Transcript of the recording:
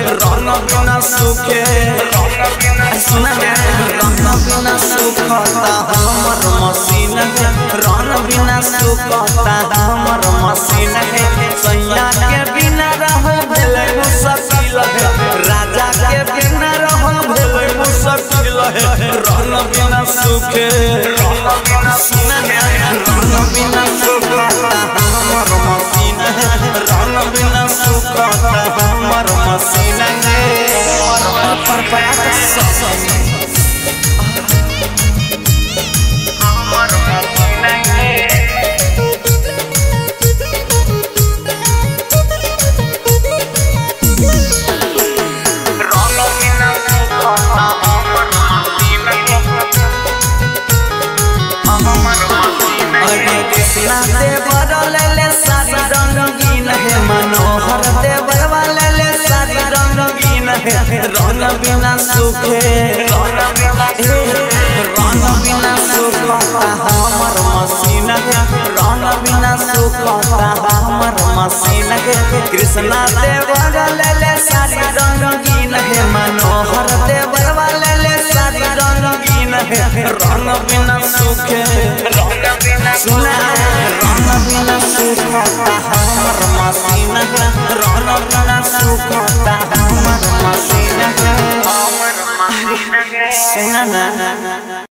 रंग बिना सुखे सुना रंग बिना सुखता हमर मसीन रंग बिना सुखता हमर मसीन सैया के बिना रहल भेलै मुश्किल राजा के बिना रहल भेलै मुश्किल रंग बिना सुखे सुना रंग बिना सुखता हमर मसीन रंग बिना सुखता हमर मसीन पर पात हमर मसीन कृष्णा देवर ले सारी रंगीन है मनोहर देवर वाले ले सारी रंगीन है रंग बिना सुखे रंग बिना सुखता हमर मसीन रंग बिना सुखता हमर मसीन कृष्णा देवर ले सारी रंगीन है मनोहर देवर वाले ले सारी रंगीन है रंग बिना सुखे सुना रंग बिना सुखता हमर मसीन रंग बिना सुखता हमर मसीन सुना ना।